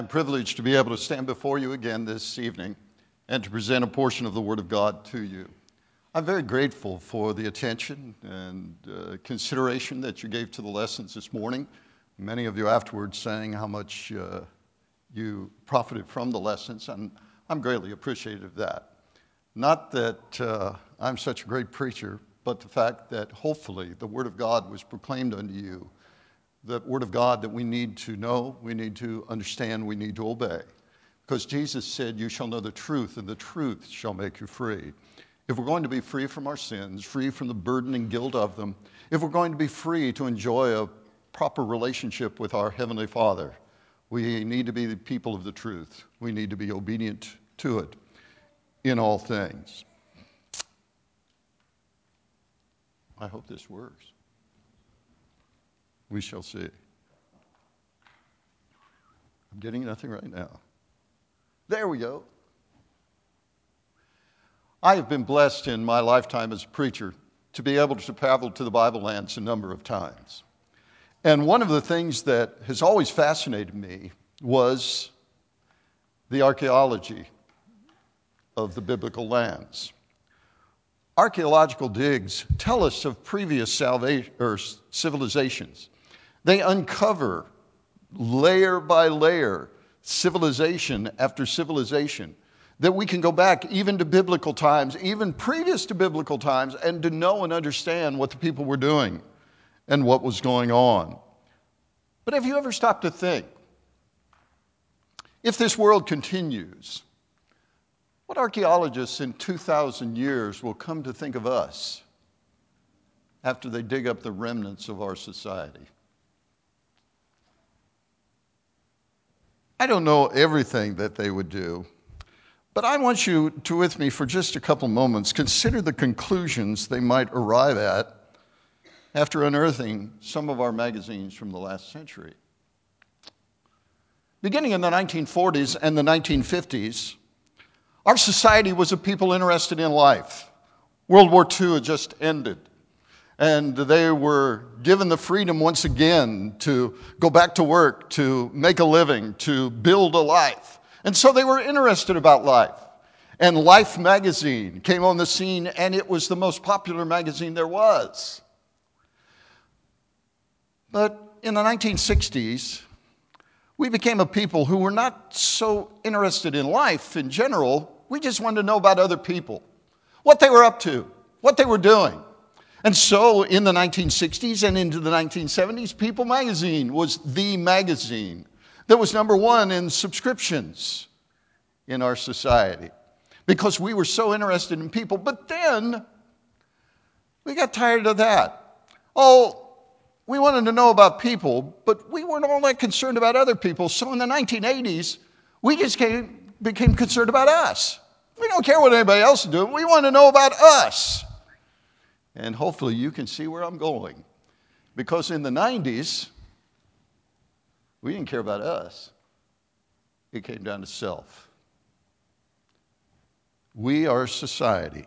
I'm privileged to be able to stand before you again this evening and to present a portion of the Word of God to you. I'm very grateful for the attention and consideration that you gave to the lessons this morning. Many of you afterwards saying how much you profited from the lessons, and I'm greatly appreciative of that. Not that I'm such a great preacher, but the fact that hopefully the Word of God was proclaimed unto you, the Word of God that we need to know, we need to understand, we need to obey. Because Jesus said, you shall know the truth, and the truth shall make you free. If we're going to be free from our sins, free from the burden and guilt of them, if we're going to be free to enjoy a proper relationship with our Heavenly Father, we need to be the people of the truth. We need to be obedient to it in all things. I hope this works. We shall see. I'm getting nothing right now. There we go. I have been blessed in my lifetime as a preacher to be able to travel to the Bible lands a number of times. And one of the things that has always fascinated me was the archaeology of the biblical lands. Archaeological digs tell us of previous civilizations. They uncover layer by layer, civilization after civilization, that we can go back even to biblical times, even previous to biblical times, and to know and understand what the people were doing and what was going on. But have you ever stopped to think, if this world continues, what archaeologists in 2,000 years will come to think of us after they dig up the remnants of our society? I don't know everything that they would do, but I want you to, with me for just a couple moments, consider the conclusions they might arrive at after unearthing some of our magazines from the last century. Beginning in the 1940s and the 1950s, our society was a people interested in life. World War II had just ended, and they were given the freedom once again to go back to work, to make a living, to build a life. And so they were interested about life. And Life magazine came on the scene, and it was the most popular magazine there was. But in the 1960s, we became a people who were not so interested in life in general. We just wanted to know about other people, what they were up to, what they were doing. And so in the 1960s and into the 1970s, People magazine was the magazine that was number one in subscriptions in our society because we were so interested in people. But then we got tired of that. We wanted to know about people, but we weren't all that concerned about other people. So in the 1980s, we just became concerned about us. We don't care what anybody else is doing. We want to know about us. And hopefully you can see where I'm going. Because in the 90s, we didn't care about us. It came down to self. We are a society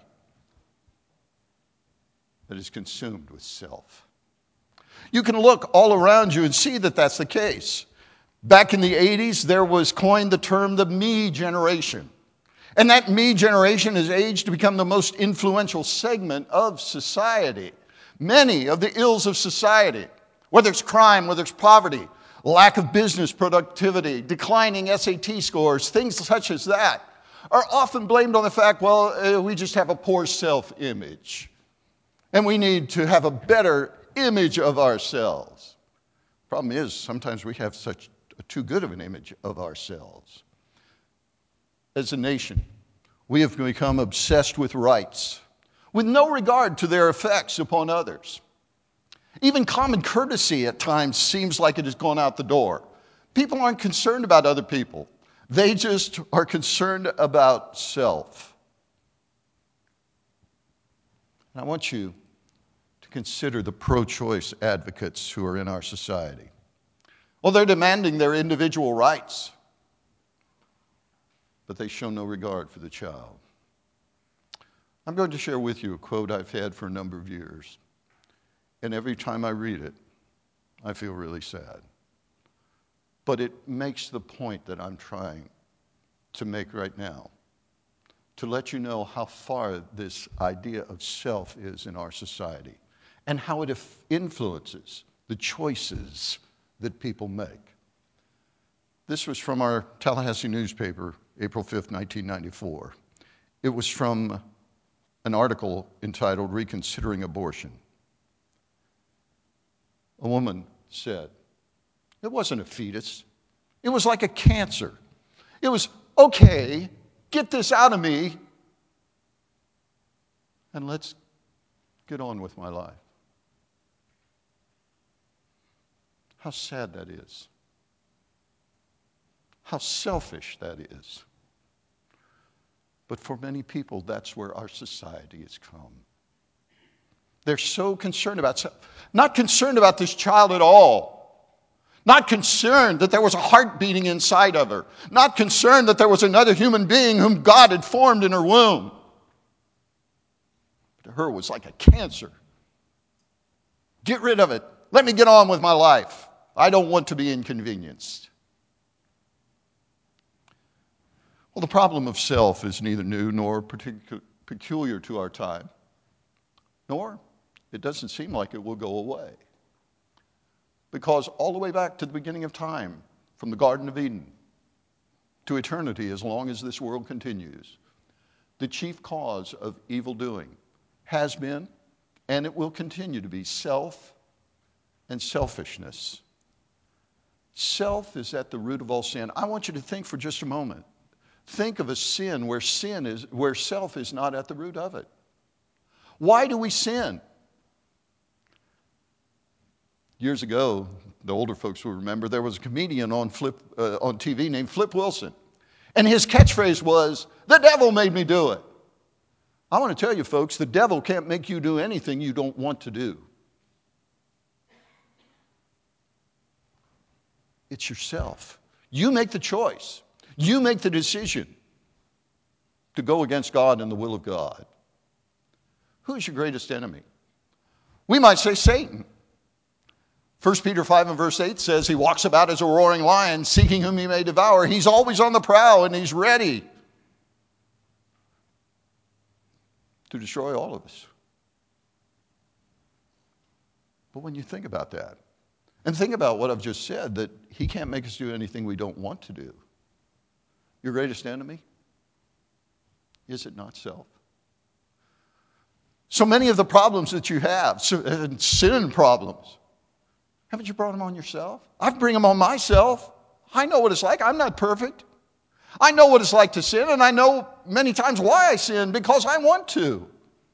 that is consumed with self. You can look all around you and see that that's the case. Back in the 80s, there was coined the term the me generation. And that me generation has aged to become the most influential segment of society. Many of the ills of society, whether it's crime, whether it's poverty, lack of business productivity, declining SAT scores, things such as that, are often blamed on the fact, we just have a poor self-image. And we need to have a better image of ourselves. Problem is, sometimes we have such too good of an image of ourselves. As a nation, we have become obsessed with rights, with no regard to their effects upon others. Even common courtesy at times seems like it has gone out the door. People aren't concerned about other people. They just are concerned about self. And I want you to consider the pro-choice advocates who are in our society. Well, they're demanding their individual rights, but they show no regard for the child. I'm going to share with you a quote I've had for a number of years, and every time I read it, I feel really sad. But it makes the point that I'm trying to make right now, to let you know how far this idea of self is in our society and how it influences the choices that people make. This was from our Tallahassee newspaper, April 5th, 1994. It was from an article entitled Reconsidering Abortion. A woman said, it wasn't a fetus. It was like a cancer. It was, okay, get this out of me, and let's get on with my life. How sad that is. How selfish that is. But for many people, that's where our society has come. They're so concerned about, not concerned about this child at all. Not concerned that there was a heart beating inside of her. Not concerned that there was another human being whom God had formed in her womb. To her, it was like a cancer. Get rid of it. Let me get on with my life. I don't want to be inconvenienced. Well, the problem of self is neither new nor peculiar to our time, nor it doesn't seem like it will go away. Because all the way back to the beginning of time, from the Garden of Eden to eternity, as long as this world continues, the chief cause of evil doing has been, and it will continue to be, self and selfishness. Self is at the root of all sin. I want you to think for just a moment. Think of a sin where self is not at the root of it. Why do we sin? Years ago, the older folks will remember, there was a comedian on TV named Flip Wilson. And his catchphrase was, "The devil made me do it." I want to tell you folks, the devil can't make you do anything you don't want to do. It's yourself. You make the choice. You make the decision to go against God and the will of God. Who's your greatest enemy? We might say Satan. 1 Peter 5 and verse 8 says he walks about as a roaring lion, seeking whom he may devour. He's always on the prowl and he's ready to destroy all of us. But when you think about that, and think about what I've just said, that he can't make us do anything we don't want to do. Your greatest enemy? Is it not self? So many of the problems that you have, sin problems, haven't you brought them on yourself? I bring them on myself. I know what it's like. I'm not perfect. I know what it's like to sin, and I know many times why I sin, because I want to.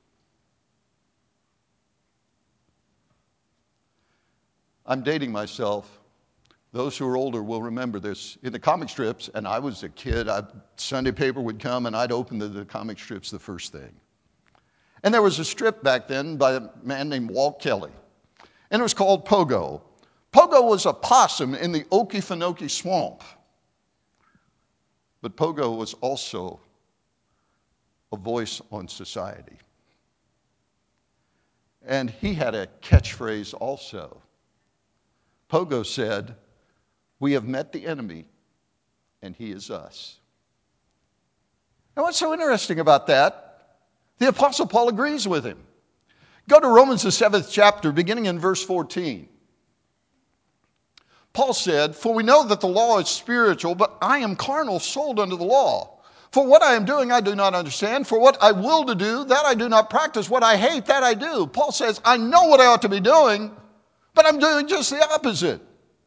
I'm dating myself. Those who are older will remember this. In the comic strips, and I was a kid, Sunday paper would come and I'd open the comic strips the first thing. And there was a strip back then by a man named Walt Kelly. And it was called Pogo. Pogo was a possum in the Okefenokee swamp. But Pogo was also a voice on society. And he had a catchphrase also. Pogo said, "We have met the enemy, and he is us." And what's so interesting about that? The Apostle Paul agrees with him. Go to Romans, the 7th chapter, beginning in verse 14. Paul said, "For we know that the law is spiritual, but I am carnal, sold under the law. For what I am doing, I do not understand. For what I will to do, that I do not practice. What I hate, that I do." Paul says, I know what I ought to be doing, but I'm doing just the opposite.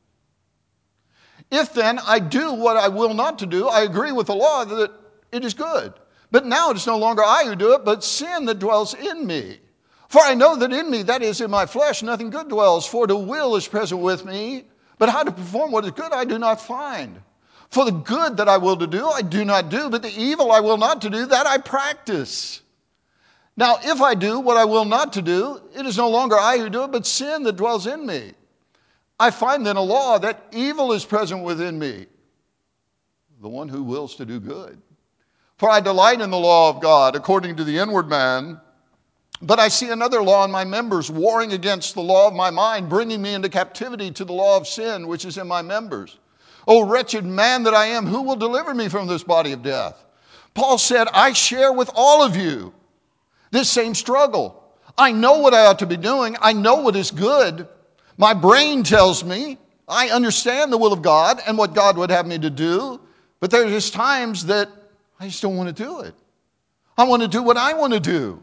If then I do what I will not to do, I agree with the law that it is good. But now it is no longer I who do it, but sin that dwells in me. For I know that in me, that is in my flesh, nothing good dwells. For the will is present with me, but how to perform what is good I do not find. For the good that I will to do, I do not do, but the evil I will not to do, that I practice. Now if I do what I will not to do, it is no longer I who do it, but sin that dwells in me. I find then a law that evil is present within me, the one who wills to do good. For I delight in the law of God according to the inward man, but I see another law in my members, warring against the law of my mind, bringing me into captivity to the law of sin which is in my members. O wretched man that I am, who will deliver me from this body of death? Paul said, I share with all of you this same struggle. I know what I ought to be doing. I know what is good. My brain tells me I understand the will of God and what God would have me to do. But there's just times that I just don't want to do it. I want to do what I want to do.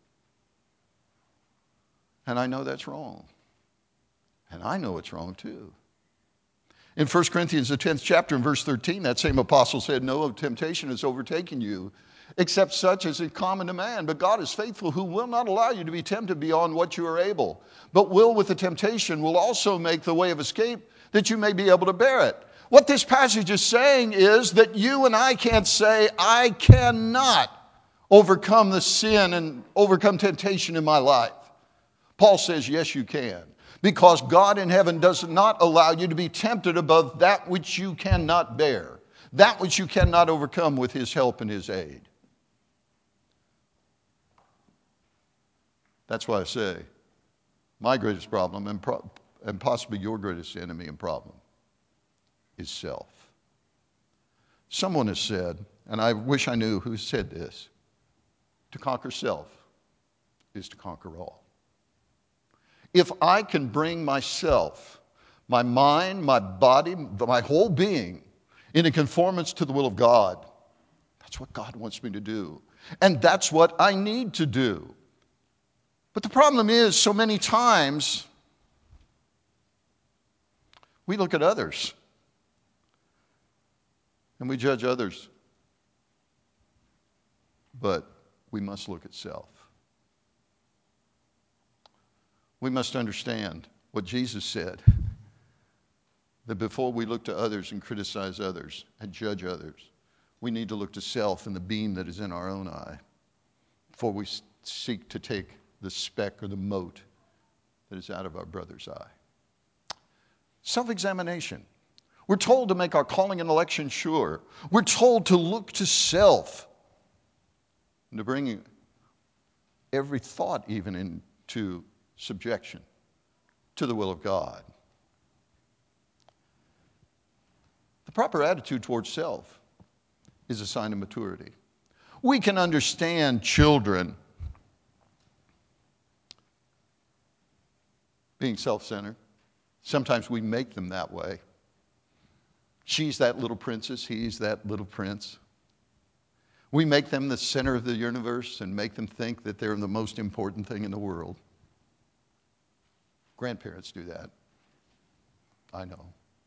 And I know that's wrong. And I know it's wrong too. In 1 Corinthians, the 10th chapter, in verse 13, that same apostle said, no temptation has overtaken you, except such as is common to man. But God is faithful, who will not allow you to be tempted beyond what you are able, but will with the temptation will also make the way of escape, that you may be able to bear it. What this passage is saying is that you and I can't say, I cannot overcome the sin and overcome temptation in my life. Paul says, yes, you can. Because God in heaven does not allow you to be tempted above that which you cannot bear, that which you cannot overcome with his help and his aid. That's why I say my greatest problem and possibly your greatest enemy and problem is self. Someone has said, and I wish I knew who said this, to conquer self is to conquer all. If I can bring myself, my mind, my body, my whole being into conformance to the will of God, that's what God wants me to do. And that's what I need to do. But the problem is, so many times, we look at others and we judge others. But we must look at self. We must understand what Jesus said, that before we look to others and criticize others and judge others, we need to look to self and the beam that is in our own eye before we seek to take the speck or the mote that is out of our brother's eye. Self-examination. We're told to make our calling and election sure. We're told to look to self and to bring every thought even into subjection to the will of God. The proper attitude towards self is a sign of maturity. We can understand children being self-centered. Sometimes we make them that way. She's that little princess, he's that little prince. We make them the center of the universe and make them think that they're the most important thing in the world. Grandparents do that. I know.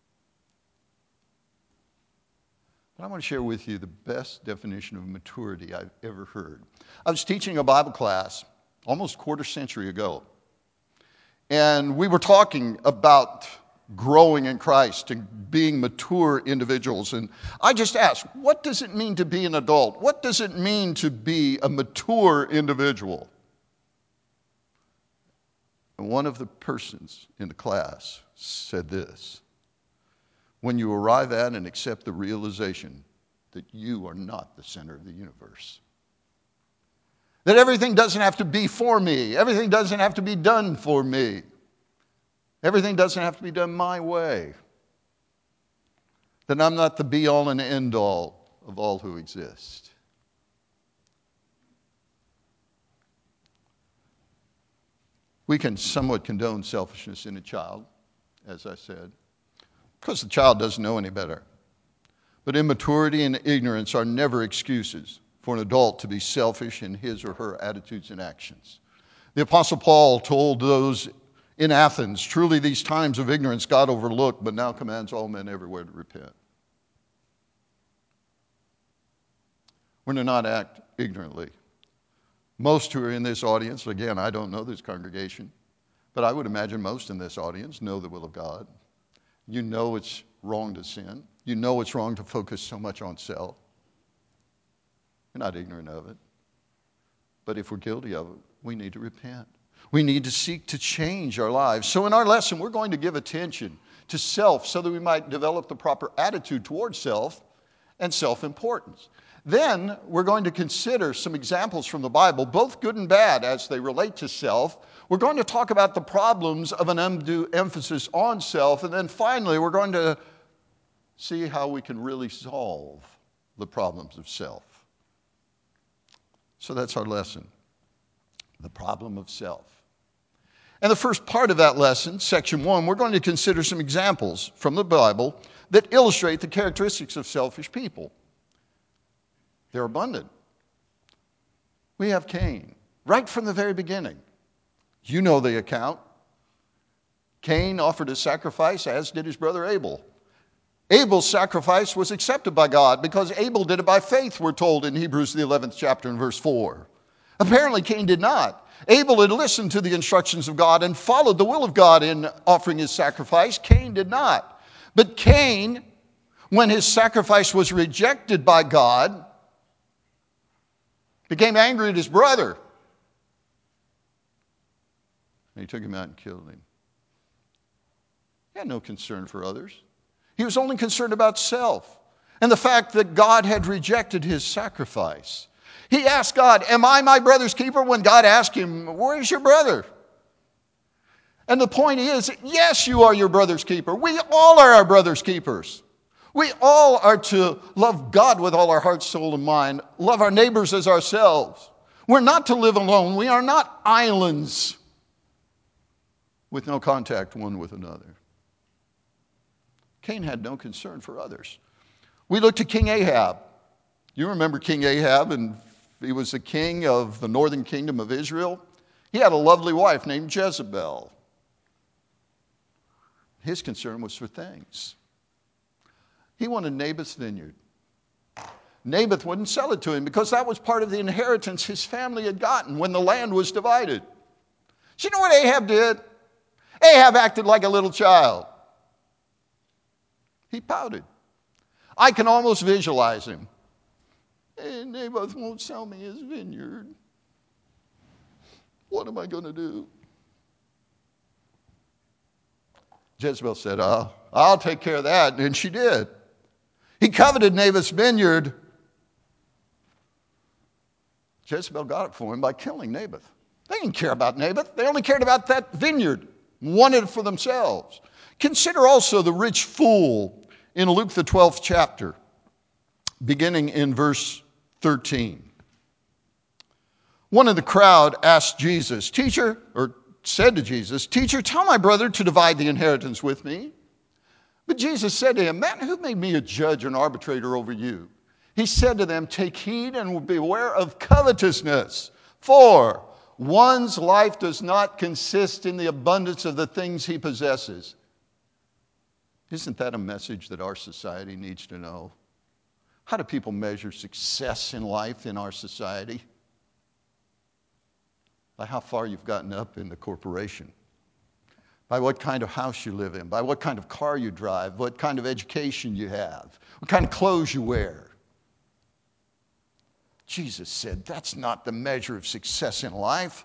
But I want to share with you the best definition of maturity I've ever heard. I was teaching a Bible class almost a quarter century ago. And we were talking about growing in Christ and being mature individuals. And I just asked, what does it mean to be an adult? What does it mean to be a mature individual? And one of the persons in the class said this: when you arrive at and accept the realization that you are not the center of the universe. That everything doesn't have to be for me. Everything doesn't have to be done for me. Everything doesn't have to be done my way. That I'm not the be-all and end-all of all who exist. We can somewhat condone selfishness in a child, as I said, because the child doesn't know any better. But immaturity and ignorance are never excuses for an adult to be selfish in his or her attitudes and actions. The Apostle Paul told those in Athens, truly these times of ignorance God overlooked, but now commands all men everywhere to repent. We're to not act ignorantly. Most who are in this audience, again, I don't know this congregation, but I would imagine most in this audience know the will of God. You know it's wrong to sin. You know it's wrong to focus so much on self. You're not ignorant of it. But if we're guilty of it, we need to repent. We need to seek to change our lives. So in our lesson, we're going to give attention to self so that we might develop the proper attitude towards self and self-importance. Then we're going to consider some examples from the Bible, both good and bad as they relate to self. We're going to talk about the problems of an undue emphasis on self. And then finally, we're going to see how we can really solve the problems of self. So that's our lesson, the problem of self. And the first part of that lesson, section 1, we're going to consider some examples from the Bible that illustrate the characteristics of selfish people. They're abundant. We have Cain, right from the very beginning. You know the account. Cain offered a sacrifice, as did his brother Abel. Abel's sacrifice was accepted by God because Abel did it by faith, we're told in Hebrews the 11th chapter and verse 4. Apparently Cain did not. Abel had listened to the instructions of God and followed the will of God in offering his sacrifice. Cain did not. But Cain, when his sacrifice was rejected by God, became angry at his brother. And he took him out and killed him. He had no concern for others. He was only concerned about self and the fact that God had rejected his sacrifice. He asked God, am I my brother's keeper? When God asked him, where's your brother? And the point is, yes, you are your brother's keeper. We all are our brother's keepers. We all are to love God with all our heart, soul, and mind, love our neighbors as ourselves. We're not to live alone. We are not islands with no contact one with another. Cain had no concern for others. We look to King Ahab. You remember King Ahab, and he was the king of the northern kingdom of Israel. He had a lovely wife named Jezebel. His concern was for things. He wanted Naboth's vineyard. Naboth wouldn't sell it to him because that was part of the inheritance his family had gotten when the land was divided. So you know what Ahab did? Ahab acted like a little child. He pouted. I can almost visualize him. Hey, Naboth won't sell me his vineyard. What am I going to do? Jezebel said, I'll take care of that. And she did. He coveted Naboth's vineyard. Jezebel got it for him by killing Naboth. They didn't care about Naboth. They only cared about that vineyard, wanted it for themselves. Consider also the rich fool in Luke the 12th chapter, beginning in verse 13. One of the crowd asked Jesus, said to Jesus, Teacher, tell my brother to divide the inheritance with me. But Jesus said to him, Man, who made me a judge and arbitrator over you? He said to them, Take heed and beware of covetousness, for one's life does not consist in the abundance of the things he possesses. Isn't that a message that our society needs to know? How do people measure success in life in our society? By how far you've gotten up in the corporation. By what kind of house you live in. By what kind of car you drive. What kind of education you have. What kind of clothes you wear. Jesus said that's not the measure of success in life.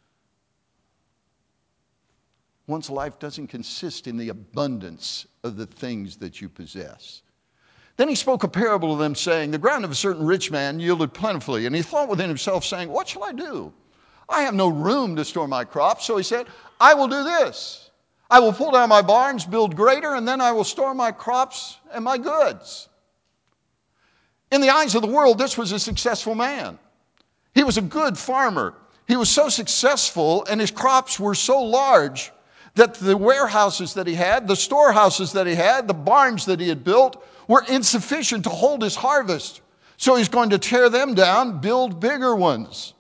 One's life doesn't consist in the abundance of the things that you possess. Then he spoke a parable to them, saying, The ground of a certain rich man yielded plentifully. And he thought within himself, saying, What shall I do? I have no room to store my crops. So he said, I will do this. I will pull down my barns, build greater, and then I will store my crops and my goods. In the eyes of the world, this was a successful man. He was a good farmer. He was so successful, and his crops were so large that the warehouses that he had, the storehouses that he had, the barns that he had built were insufficient to hold his harvest. So he's going to tear them down, build bigger ones.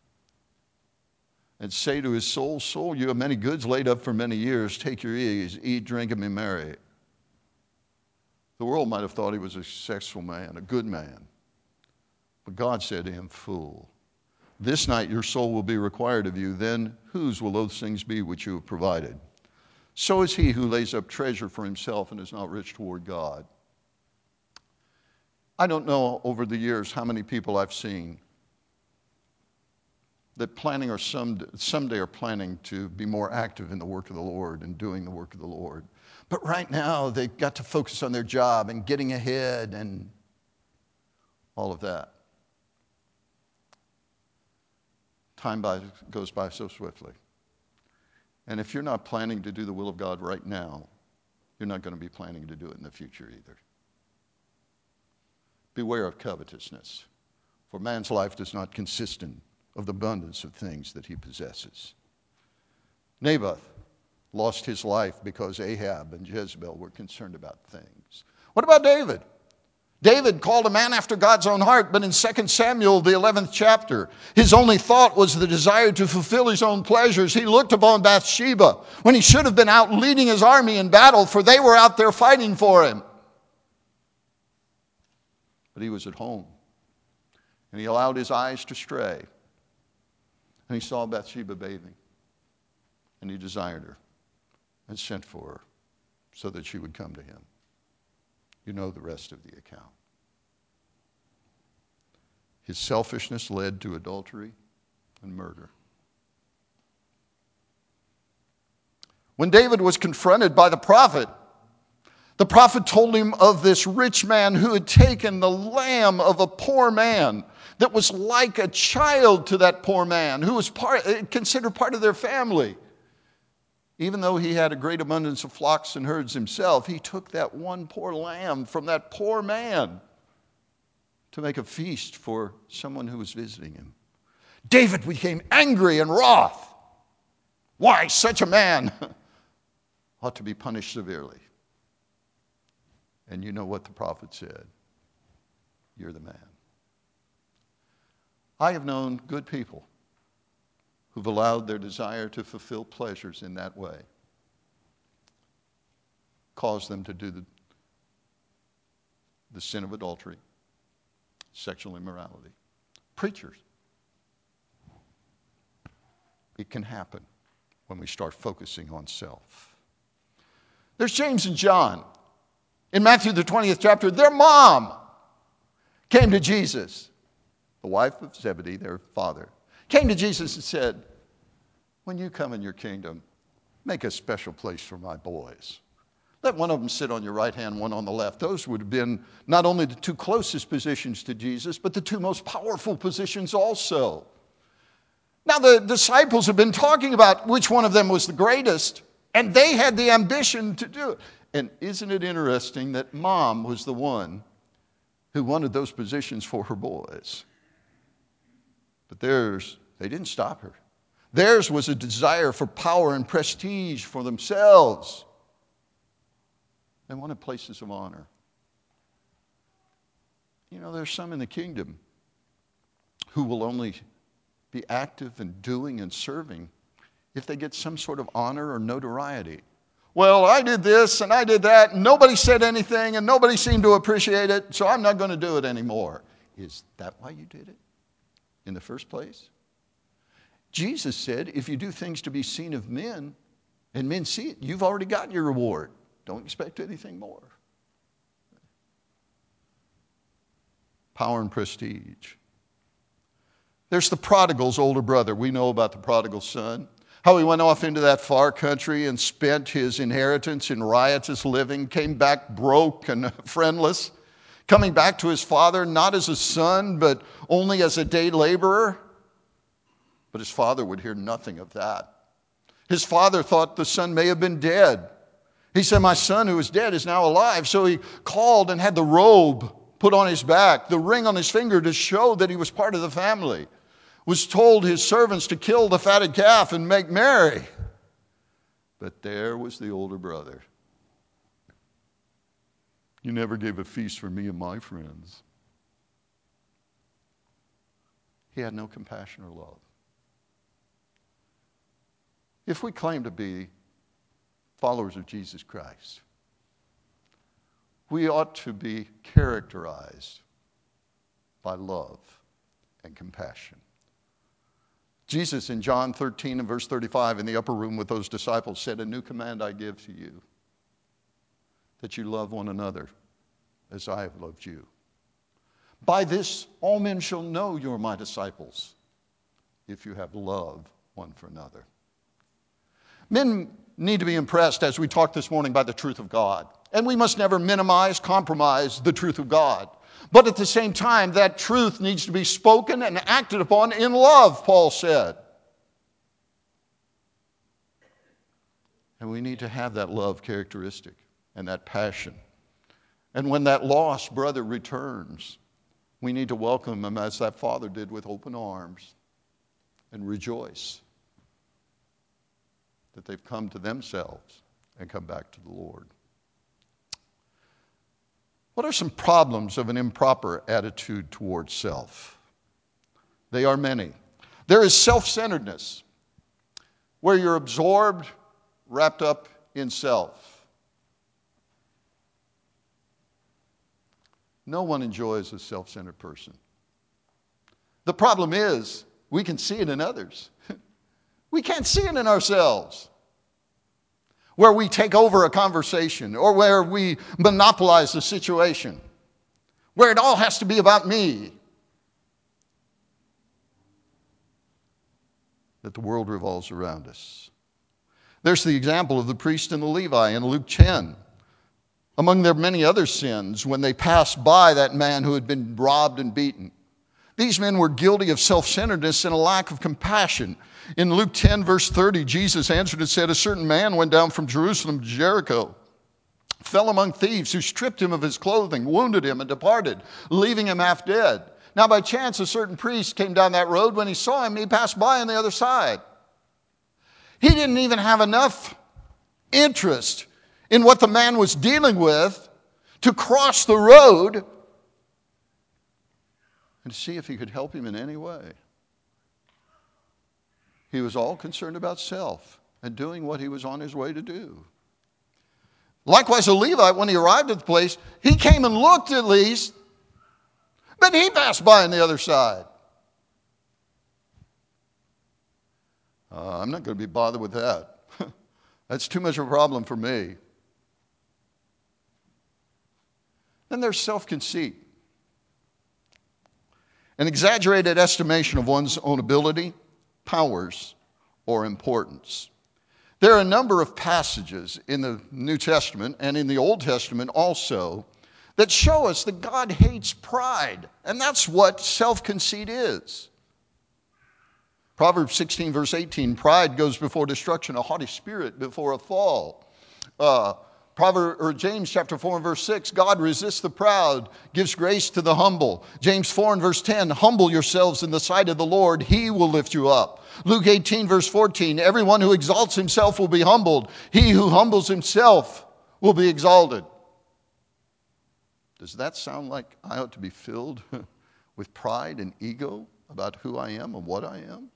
And say to his soul, Soul, you have many goods laid up for many years. Take your ease, eat, drink, and be merry. The world might have thought he was a successful man, a good man. But God said to him, Fool, this night your soul will be required of you. Then whose will those things be which you have provided? So is he who lays up treasure for himself and is not rich toward God. I don't know over the years how many people I've seen that planning or someday are planning to be more active in the work of the Lord and doing the work of the Lord. But right now, they've got to focus on their job and getting ahead and all of that. Time goes by so swiftly. And if you're not planning to do the will of God right now, you're not going to be planning to do it in the future either. beware of covetousness, for man's life does not consist of the abundance of things that he possesses. Naboth lost his life because Ahab and Jezebel were concerned about things. What about David? David called a man after God's own heart, but in 2 Samuel, the 11th chapter, his only thought was the desire to fulfill his own pleasures. He looked upon Bathsheba when he should have been out leading his army in battle, for they were out there fighting for him. But he was at home, and he allowed his eyes to stray, and he saw Bathsheba bathing, and he desired her and sent for her so that she would come to him. You know the rest of the account. His selfishness led to adultery and murder. When David was confronted by the prophet told him of this rich man who had taken the lamb of a poor man that was like a child to that poor man, who was considered part of their family. Even though he had a great abundance of flocks and herds himself, he took that one poor lamb from that poor man to make a feast for someone who was visiting him. David became angry and wroth. Why, such a man ought to be punished severely. And you know what the prophet said? You're the man. I have known good people who've allowed their desire to fulfill pleasures in that way cause them to do the sin of adultery, sexual immorality. Preachers. It can happen when we start focusing on self. There's James and John. In Matthew, the 20th chapter, their mom came to Jesus, the wife of Zebedee, their father, came to Jesus and said, when you come in your kingdom, make a special place for my boys. Let one of them sit on your right hand, one on the left. Those would have been not only the two closest positions to Jesus, but the two most powerful positions also. Now, the disciples have been talking about which one of them was the greatest, and they had the ambition to do it. And isn't it interesting that mom was the one who wanted those positions for her boys? But theirs, they didn't stop her. Theirs was a desire for power and prestige for themselves. They wanted places of honor. You know, there's some in the kingdom who will only be active and doing and serving if they get some sort of honor or notoriety. Well, I did this and I did that, and nobody said anything, and nobody seemed to appreciate it, so I'm not going to do it anymore. Is that why you did it in the first place? Jesus said, if you do things to be seen of men, and men see it, you've already got your reward. Don't expect anything more. Power and prestige. There's the prodigal's older brother. We know about the prodigal son. How he went off into that far country and spent his inheritance in riotous living, came back broke and friendless, coming back to his father not as a son, but only as a day laborer. But his father would hear nothing of that. His father thought the son may have been dead. He said, my son who is dead is now alive. So he called and had the robe put on his back, the ring on his finger to show that he was part of the family. Was told his servants to kill the fatted calf and make merry. But there was the older brother. You never gave a feast for me and my friends. He had no compassion or love. If we claim to be followers of Jesus Christ, we ought to be characterized by love and compassion. Jesus in John 13 and verse 35 in the upper room with those disciples said, a new command I give to you, that you love one another as I have loved you. By this all men shall know you're my disciples, if you have love one for another. Men need to be impressed, as we talked this morning, by the truth of God. And we must never minimize, compromise the truth of God. But at the same time, that truth needs to be spoken and acted upon in love, Paul said. And we need to have that love characteristic and that passion. And when that lost brother returns, we need to welcome them as that father did with open arms and rejoice that they've come to themselves and come back to the Lord. What are some problems of an improper attitude towards self? They are many. There is self-centeredness, where you're absorbed, wrapped up in self. No one enjoys a self-centered person. The problem is, we can see it in others. We can't see it in ourselves. Where we take over a conversation, or where we monopolize the situation, where it all has to be about me. That the world revolves around us. There's the example of the priest and the Levi in Luke 10. Among their many other sins, when they passed by that man who had been robbed and beaten. These men were guilty of self-centeredness and a lack of compassion. In Luke 10, verse 30, Jesus answered and said, a certain man went down from Jerusalem to Jericho, fell among thieves who stripped him of his clothing, wounded him, and departed, leaving him half dead. Now by chance a certain priest came down that road. When he saw him, he passed by on the other side. He didn't even have enough interest in what the man was dealing with to cross the road and see if he could help him in any way. He was all concerned about self and doing what he was on his way to do. Likewise, a Levite, when he arrived at the place, he came and looked at least, but he passed by on the other side. I'm not going to be bothered with that. That's too much of a problem for me. Then there's self-conceit. An exaggerated estimation of one's own ability, powers, or importance. There are a number of passages in the New Testament and in the Old Testament also that show us that God hates pride, and that's what self-conceit is. Proverbs 16, verse 18, pride goes before destruction, a haughty spirit before a fall. James chapter 4 and verse 6, God resists the proud, gives grace to the humble. James 4 and verse 10, humble yourselves in the sight of the Lord, he will lift you up. Luke 18 verse 14, everyone who exalts himself will be humbled. He who humbles himself will be exalted. Does that sound like I ought to be filled with pride and ego about who I am and what I am?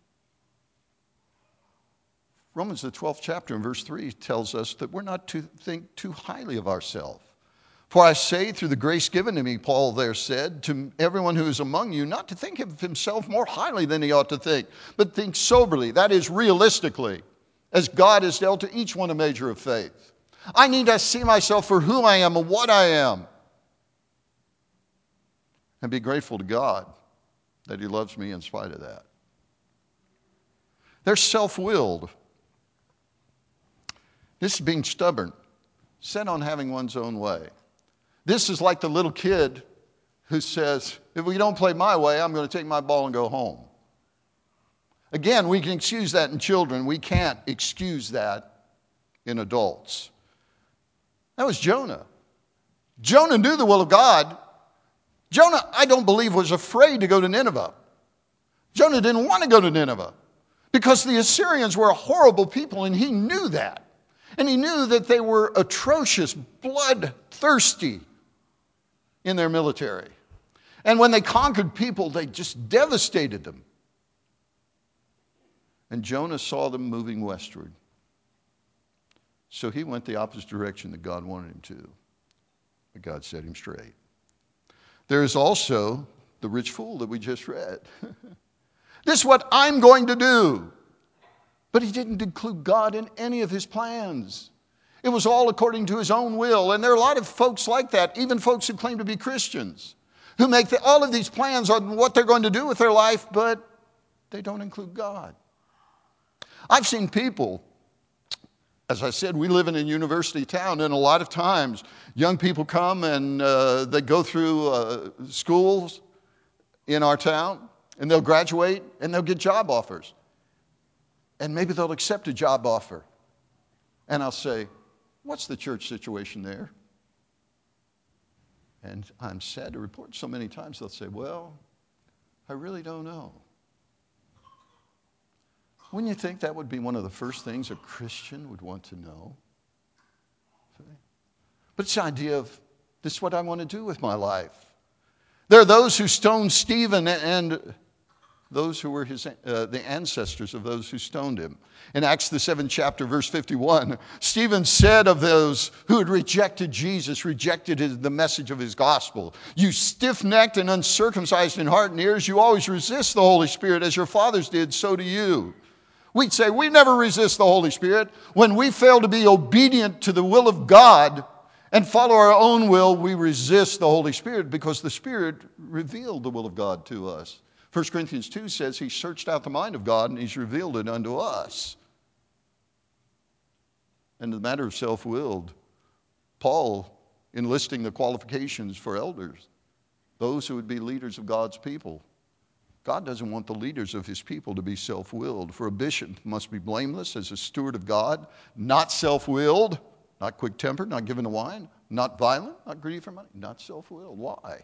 Romans, the 12th chapter in verse 3 tells us that we're not to think too highly of ourselves. For I say, through the grace given to me, Paul there said, to everyone who is among you, not to think of himself more highly than he ought to think, but think soberly, that is, realistically, as God has dealt to each one a measure of faith. I need to see myself for who I am and what I am, and be grateful to God that he loves me in spite of that. They're self-willed. This is being stubborn, set on having one's own way. This is like the little kid who says, if we don't play my way, I'm going to take my ball and go home. Again, we can excuse that in children. We can't excuse that in adults. That was Jonah. Jonah knew the will of God. Jonah, I don't believe, was afraid to go to Nineveh. Jonah didn't want to go to Nineveh because the Assyrians were a horrible people, and he knew that. And he knew that they were atrocious, bloodthirsty in their military. And when they conquered people, they just devastated them. And Jonah saw them moving westward. So he went the opposite direction that God wanted him to. But God set him straight. There is also the rich fool that we just read. This is what I'm going to do. But he didn't include God in any of his plans. It was all according to his own will. And there are a lot of folks like that, even folks who claim to be Christians, who make all of these plans on what they're going to do with their life, but they don't include God. I've seen people, as I said, we live in a university town, and a lot of times young people come and they go through schools in our town, and they'll graduate and they'll get job offers. And maybe they'll accept a job offer. And I'll say, what's the church situation there? And I'm sad to report so many times they'll say, well, I really don't know. Wouldn't you think that would be one of the first things a Christian would want to know? But it's the idea of, this is what I want to do with my life. There are those who stoned Stephen and those who were the ancestors of those who stoned him. In Acts the 7th chapter, verse 51, Stephen said of those who had rejected Jesus, rejected the message of his gospel, you stiff-necked and uncircumcised in heart and ears, you always resist the Holy Spirit as your fathers did, so do you. We'd say we never resist the Holy Spirit. When we fail to be obedient to the will of God and follow our own will, we resist the Holy Spirit because the Spirit revealed the will of God to us. 1 Corinthians 2 says he searched out the mind of God and he's revealed it unto us. And in the matter of self-willed, Paul, enlisting the qualifications for elders, those who would be leaders of God's people, God doesn't want the leaders of his people to be self-willed. For a bishop must be blameless as a steward of God, not self-willed, not quick-tempered, not given to wine, not violent, not greedy for money, not self-willed. Why?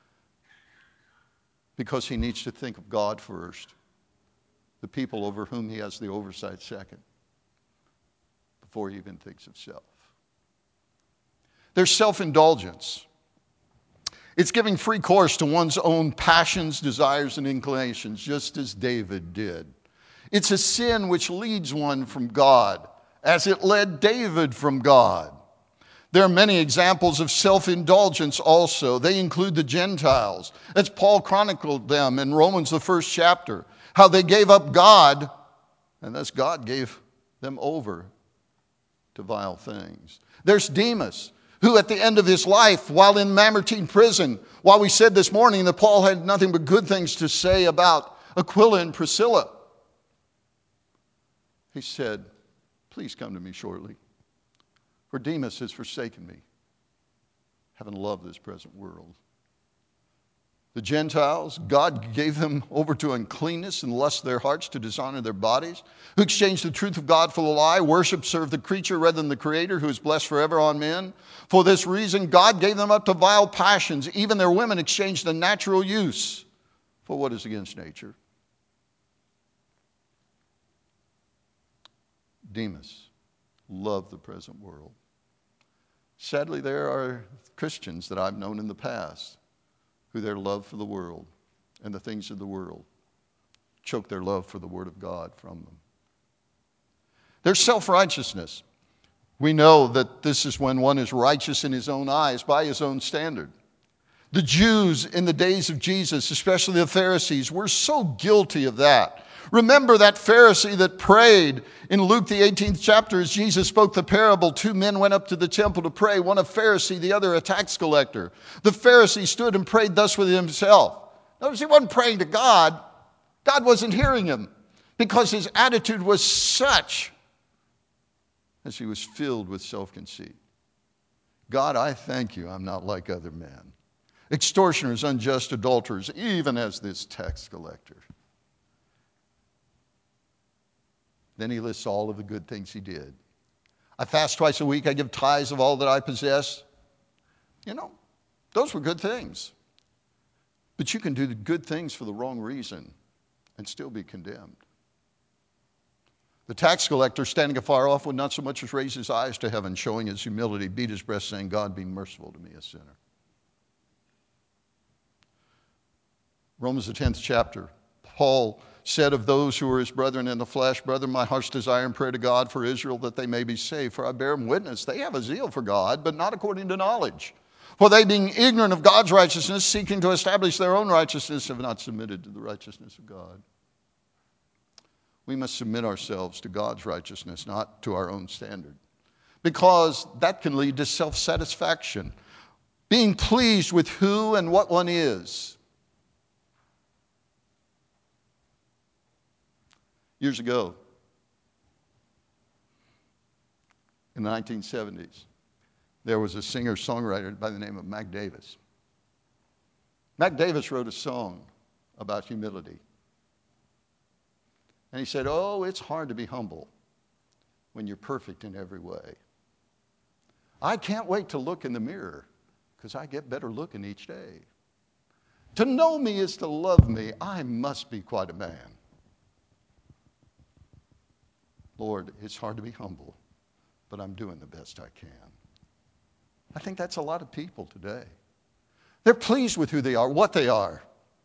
Because he needs to think of God first, the people over whom he has the oversight second, before he even thinks of self. There's self-indulgence. It's giving free course to one's own passions, desires, and inclinations, just as David did. It's a sin which leads one from God, as it led David from God. There are many examples of self-indulgence also. They include the Gentiles, as Paul chronicled them in Romans, the 1st chapter, how they gave up God, and thus God gave them over to vile things. There's Demas, who at the end of his life, while in Mamertine prison, while we said this morning that Paul had nothing but good things to say about Aquila and Priscilla, he said, please come to me shortly, for Demas has forsaken me, having loved this present world. The Gentiles, God gave them over to uncleanness and lust of their hearts to dishonor their bodies, who exchanged the truth of God for the lie, worship, serve the creature rather than the Creator, who is blessed forever. Amen. For this reason, God gave them up to vile passions. Even their women exchanged the natural use for what is against nature. Demas loved the present world. Sadly, there are Christians that I've known in the past who their love for the world and the things of the world choke their love for the Word of God from them. There's self-righteousness. We know that this is when one is righteous in his own eyes by his own standard. The Jews in the days of Jesus, especially the Pharisees, were so guilty of that. Remember that Pharisee that prayed in Luke the 18th chapter as Jesus spoke the parable. Two men went up to the temple to pray, one a Pharisee, the other a tax collector. The Pharisee stood and prayed thus with himself. Notice he wasn't praying to God. God wasn't hearing him because his attitude was such as he was filled with self-conceit. God, I thank you I'm not like other men. Extortioners, unjust adulterers, even as this tax collector. Then he lists all of the good things he did. I fast twice a week. I give tithes of all that I possess. You know, those were good things. But you can do the good things for the wrong reason and still be condemned. The tax collector, standing afar off, would not so much as raise his eyes to heaven, showing his humility, beat his breast, saying, God, be merciful to me, a sinner. Romans the 10th chapter, Paul said of those who were his brethren in the flesh, brethren, my heart's desire and prayer to God for Israel that they may be saved. For I bear them witness, they have a zeal for God, but not according to knowledge. For they, being ignorant of God's righteousness, seeking to establish their own righteousness, have not submitted to the righteousness of God. We must submit ourselves to God's righteousness, not to our own standard, because that can lead to self-satisfaction, being pleased with who and what one is. Years ago, in the 1970s, there was a singer-songwriter by the name of Mac Davis. Mac Davis wrote a song about humility. And he said, oh, it's hard to be humble when you're perfect in every way. I can't wait to look in the mirror because I get better looking each day. To know me is to love me. I must be quite a man. Lord, it's hard to be humble, but I'm doing the best I can. I think that's a lot of people today. They're pleased with who they are, what they are.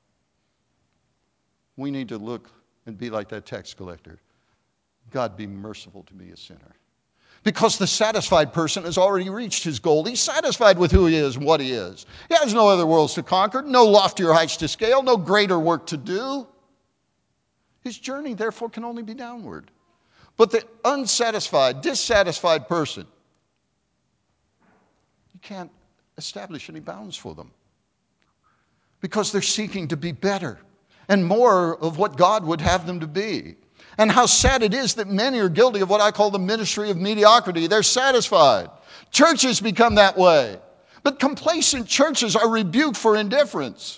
We need to look and be like that tax collector. God, be merciful to me, a sinner. Because the satisfied person has already reached his goal. He's satisfied with who he is and what he is. He has no other worlds to conquer, no loftier heights to scale, no greater work to do. His journey, therefore, can only be downward. But the unsatisfied, dissatisfied person, you can't establish any bounds for them. Because they're seeking to be better and more of what God would have them to be. And how sad it is that many are guilty of what I call the ministry of mediocrity. They're satisfied. Churches become that way. But complacent churches are rebuked for indifference.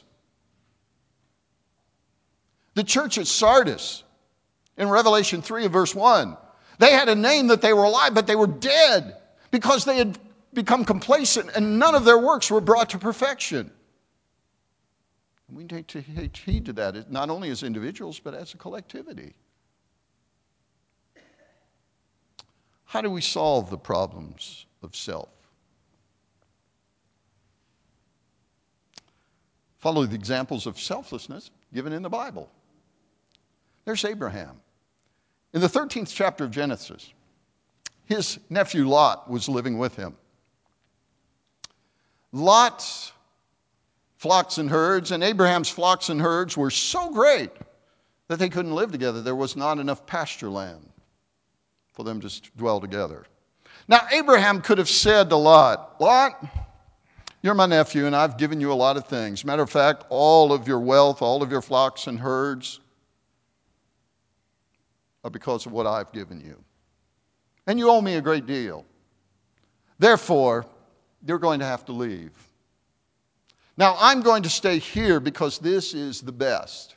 The church at Sardis, in Revelation 3 verse 1, they had a name that they were alive, but they were dead because they had become complacent and none of their works were brought to perfection. We need to take heed to that, not only as individuals, but as a collectivity. How do we solve the problems of self? Follow the examples of selflessness given in the Bible. There's Abraham. In the 13th chapter of Genesis, his nephew Lot was living with him. Lot's flocks and herds and Abraham's flocks and herds were so great that they couldn't live together. There was not enough pasture land for them to dwell together. Now, Abraham could have said to Lot, Lot, you're my nephew, and I've given you a lot of things. Matter of fact, all of your wealth, all of your flocks and herds are because of what I've given you. And you owe me a great deal. Therefore, you're going to have to leave. Now, I'm going to stay here because this is the best.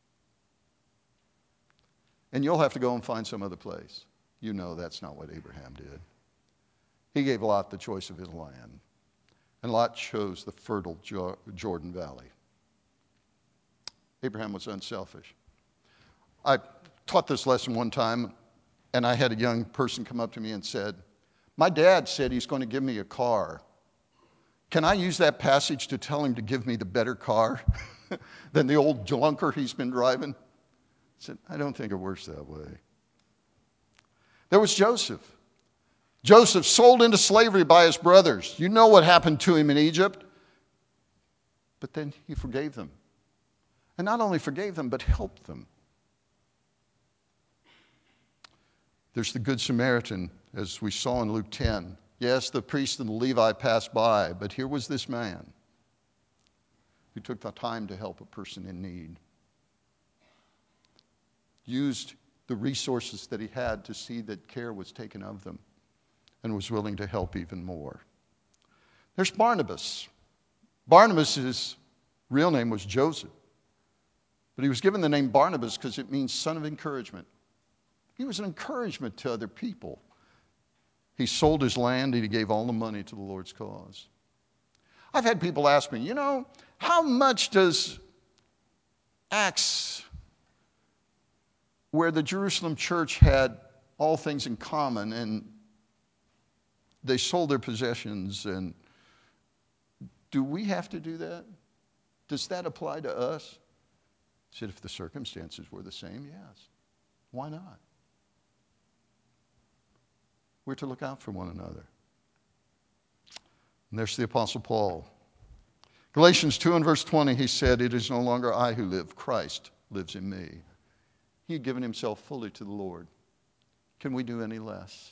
And you'll have to go and find some other place. You know that's not what Abraham did. He gave Lot the choice of his land. And Lot chose the fertile Jordan Valley. Abraham was unselfish. I taught this lesson one time, and I had a young person come up to me and said, my dad said he's going to give me a car. Can I use that passage to tell him to give me the better car than the old junker he's been driving? I said, I don't think it works that way. There was Joseph. Joseph sold into slavery by his brothers. You know what happened to him in Egypt. But then he forgave them. And not only forgave them, but helped them. There's the Good Samaritan, as we saw in Luke 10. Yes, the priest and the Levite passed by, but here was this man who took the time to help a person in need. Used the resources that he had to see that care was taken of them and was willing to help even more. There's Barnabas. Barnabas' real name was Joseph, but he was given the name Barnabas because it means son of encouragement. He was an encouragement to other people. He sold his land and he gave all the money to the Lord's cause. I've had people ask me, how much does Acts, where the Jerusalem church had all things in common and they sold their possessions, and do we have to do that? Does that apply to us? I said, if the circumstances were the same, yes. Why not? We're to look out for one another. And there's the Apostle Paul. Galatians 2 and verse 20, he said, it is no longer I who live, Christ lives in me. He had given himself fully to the Lord. Can we do any less?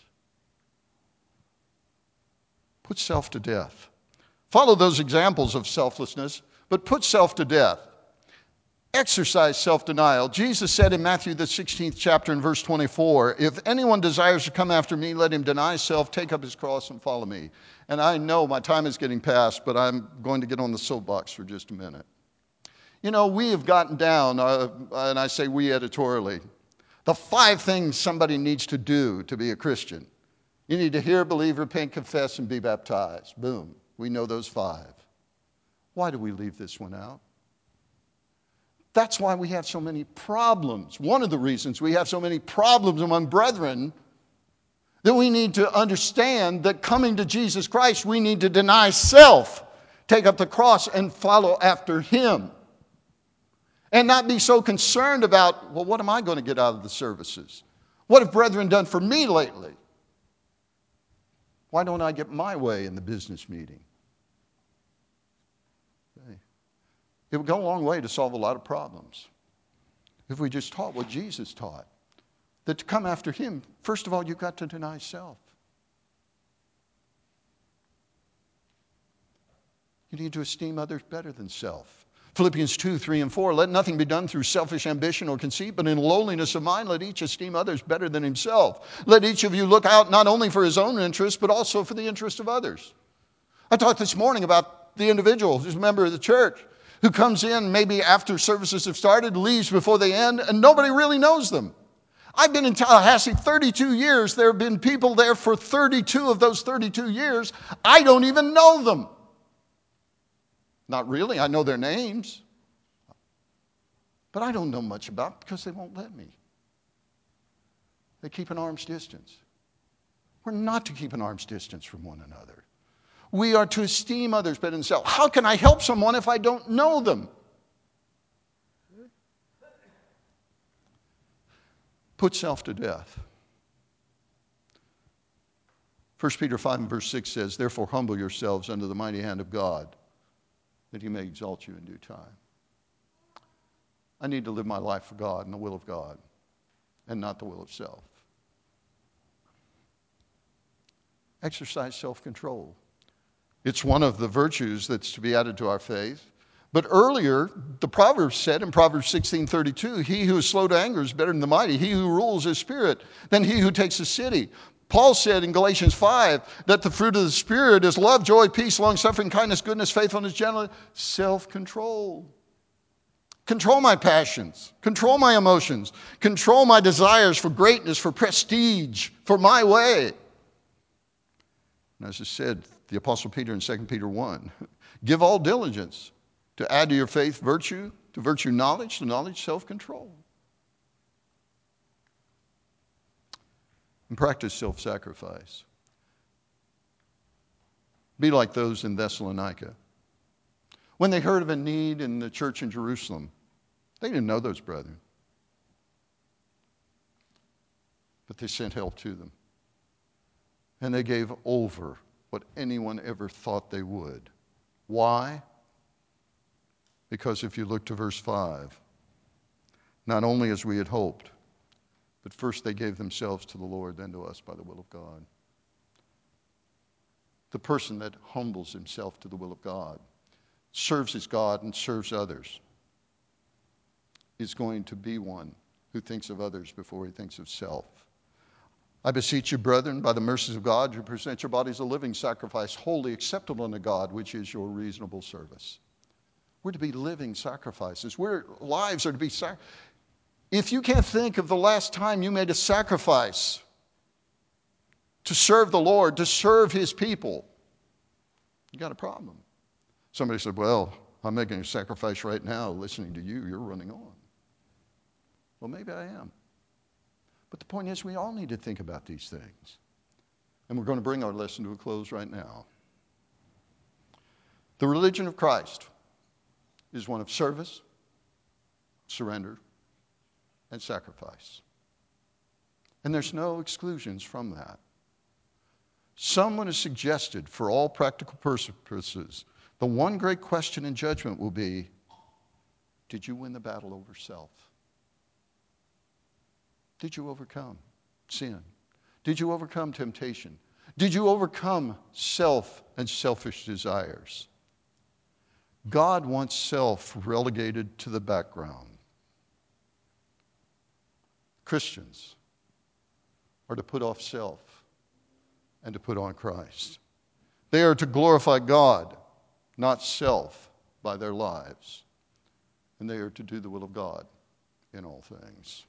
Put self to death. Follow those examples of selflessness, but put self to death. Exercise self-denial. Jesus said in Matthew the 16th chapter in verse 24, if anyone desires to come after me, let him deny self, take up his cross, and follow me. And I know my time is getting past, but I'm going to get on the soapbox for just a minute. We have gotten down, and I say we editorially, the 5 things somebody needs to do to be a Christian. You need to hear, believe, repent, confess, and be baptized. Boom. We know those 5. Why do we leave this one out? That's why we have so many problems. One of the reasons we have so many problems among brethren, that we need to understand that coming to Jesus Christ, we need to deny self, take up the cross, and follow after Him. And not be so concerned about, well, what am I going to get out of the services? What have brethren done for me lately? Why don't I get my way in the business meeting? Okay. It would go a long way to solve a lot of problems if we just taught what Jesus taught. That to come after Him, first of all, you've got to deny self. You need to esteem others better than self. Philippians 2, 3, and 4, let nothing be done through selfish ambition or conceit, but in lowliness of mind let each esteem others better than himself. Let each of you look out not only for his own interest, but also for the interest of others. I talked this morning about the individual who's a member of the church who comes in maybe after services have started, leaves before they end, and nobody really knows them. I've been in Tallahassee 32 years. There have been people there for 32 of those 32 years. I don't even know them. Not really. I know their names. But I don't know much about them because they won't let me. They keep an arm's distance. We're not to keep an arm's distance from one another. We are to esteem others better than self. How can I help someone if I don't know them? Put self to death. 1 Peter 5 and verse 6 says, therefore humble yourselves under the mighty hand of God, that He may exalt you in due time. I need to live my life for God and the will of God, and not the will of self. Exercise self-control. It's one of the virtues that's to be added to our faith. But earlier, the Proverbs said in Proverbs 16:32, he who is slow to anger is better than the mighty. He who rules his spirit than he who takes a city. Paul said in Galatians 5 that the fruit of the Spirit is love, joy, peace, long-suffering, kindness, goodness, faithfulness, gentleness, self-control. Control my passions. Control my emotions. Control my desires for greatness, for prestige, for my way. And as I said, the Apostle Peter in 2 Peter 1, give all diligence to add to your faith virtue, to virtue knowledge, to knowledge self-control. And practice self-sacrifice. Be like those in Thessalonica. When they heard of a need in the church in Jerusalem, they didn't know those brethren. But they sent help to them. And they gave over what anyone ever thought they would. Why? Because if you look to verse 5, not only as we had hoped, but first they gave themselves to the Lord, then to us by the will of God. The person that humbles himself to the will of God, serves his God and serves others, is going to be one who thinks of others before he thinks of self. I beseech you, brethren, by the mercies of God, to present your bodies a living sacrifice, wholly acceptable unto God, which is your reasonable service. We're to be living sacrifices. Our lives are to be sacrifices. If you can't think of the last time you made a sacrifice to serve the Lord, to serve His people, you got a problem. Somebody said, well, I'm making a sacrifice right now listening to you. You're running on. Well, maybe I am. But the point is, we all need to think about these things. And we're going to bring our lesson to a close right now. The religion of Christ is one of service, surrender, and sacrifice. And there's no exclusions from that. Someone has suggested, for all practical purposes, the one great question in judgment will be, did you win the battle over self? Did you overcome sin? Did you overcome temptation? Did you overcome self and selfish desires? God wants self relegated to the background. Christians are to put off self and to put on Christ. They are to glorify God, not self, by their lives. And they are to do the will of God in all things.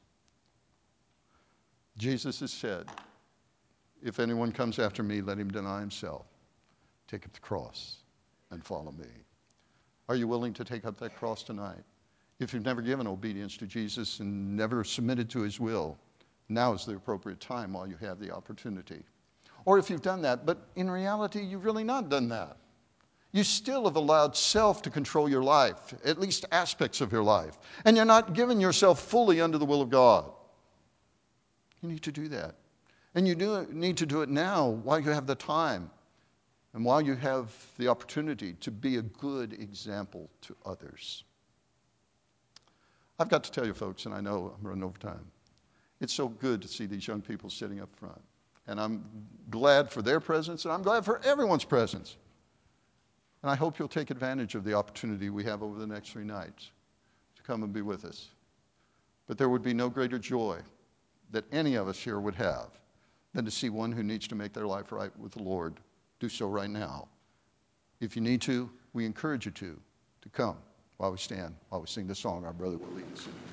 Jesus has said, if anyone comes after me, let him deny himself, take up the cross, and follow me. Are you willing to take up that cross tonight? If you've never given obedience to Jesus and never submitted to his will, now is the appropriate time while you have the opportunity. Or if you've done that, but in reality, you've really not done that. You still have allowed self to control your life, at least aspects of your life, and you're not giving yourself fully under the will of God. You need to do that. And you need to do it now while you have the time and while you have the opportunity to be a good example to others. I've got to tell you, folks, and I know I'm running over time, it's so good to see these young people sitting up front. And I'm glad for their presence, and I'm glad for everyone's presence. And I hope you'll take advantage of the opportunity we have over the next 3 nights to come and be with us. But there would be no greater joy that any of us here would have than to see one who needs to make their life right with the Lord do so right now. If you need to, we encourage you to come while we stand, while we sing the song our brother will lead us in.